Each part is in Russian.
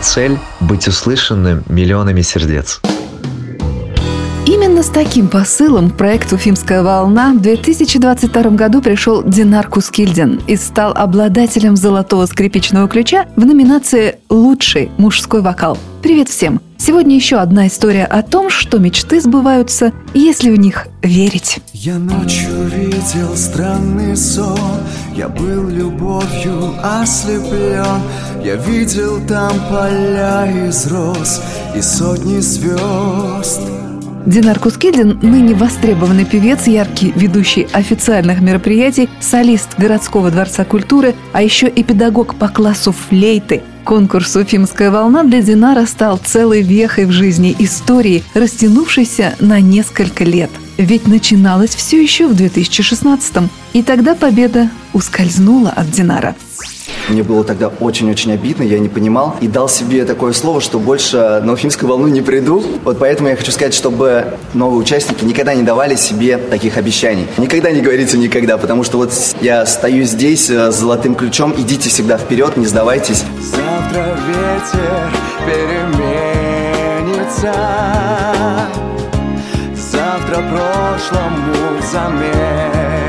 цель – быть услышанным миллионами сердец. Именно с таким посылом к проекту «Уфимская волна» в 2022 году пришел Динар Кускильдин и стал обладателем золотого скрипичного ключа в номинации «Лучший мужской вокал». Привет всем! Сегодня еще одна история о том, что мечты сбываются, если в них верить. Я ночью видел странный сон, я был любовью ослеплен. Я видел там поля из роз и сотни звезд. Динар Кускильдин – ныне востребованный певец, яркий ведущий официальных мероприятий, солист городского дворца культуры, а еще и педагог по классу флейты. Конкурс «Уфимская волна» для Динара стал целой вехой в жизни истории, растянувшейся на несколько лет. Ведь начиналось все еще в 2016-м, и тогда победа ускользнула от Динара. Мне было тогда очень-очень обидно, я не понимал. И дал себе такое слово, что больше на Уфимскую волну не приду. Вот поэтому я хочу сказать, чтобы новые участники никогда не давали себе таких обещаний. Никогда не говорите никогда, потому что вот я стою здесь с золотым ключом. Идите всегда вперед, не сдавайтесь. Завтра ветер переменится. Завтра прошлому взамен.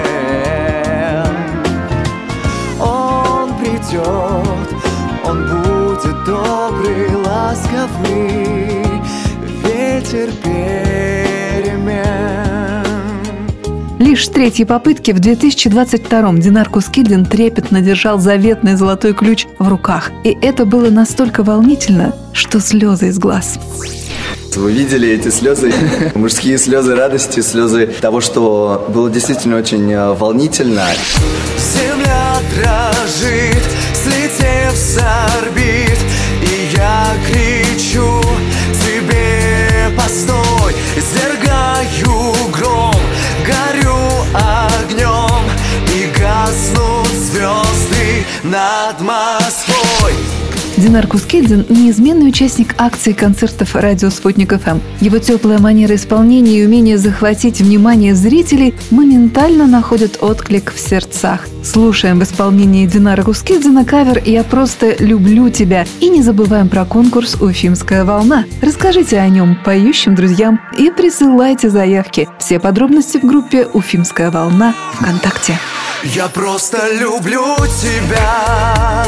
Он будет добрый, ласковый, ветер перемен. Лишь с третьей попытки в 2022-м Динар Кускильдин трепетно держал заветный золотой ключ в руках. И это было настолько волнительно, что слезы из глаз. Вы видели эти слезы? Мужские слезы радости, слезы того, что было действительно очень волнительно. Земля дрожит, слетев с орбит, и я кричу тебе: постой, извергаю гром, горю огнем, и гаснут звезды над Москвой. Динар Кускильдин – неизменный участник акций концертов радио «Спутник ФМ». Его теплая манера исполнения и умение захватить внимание зрителей моментально находят отклик в сердцах. Слушаем в исполнении Динара Кускильдина кавер «Я просто люблю тебя» и не забываем про конкурс «Уфимская волна». Расскажите о нем поющим друзьям и присылайте заявки. Все подробности в группе «Уфимская волна» ВКонтакте. Я просто люблю тебя.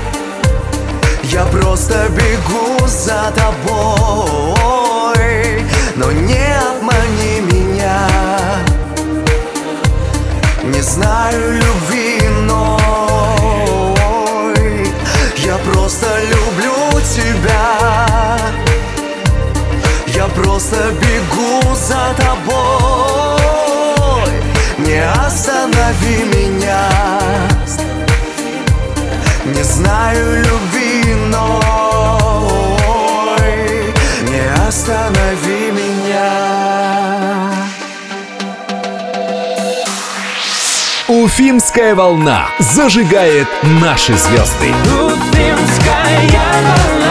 Я просто бегу за тобой, но не обмани меня. Не знаю любви, но я просто люблю тебя. Я просто бегу за тобой, не останови меня. Не знаю любви, но не останови меня. Уфимская волна зажигает наши звезды. Уфимская волна.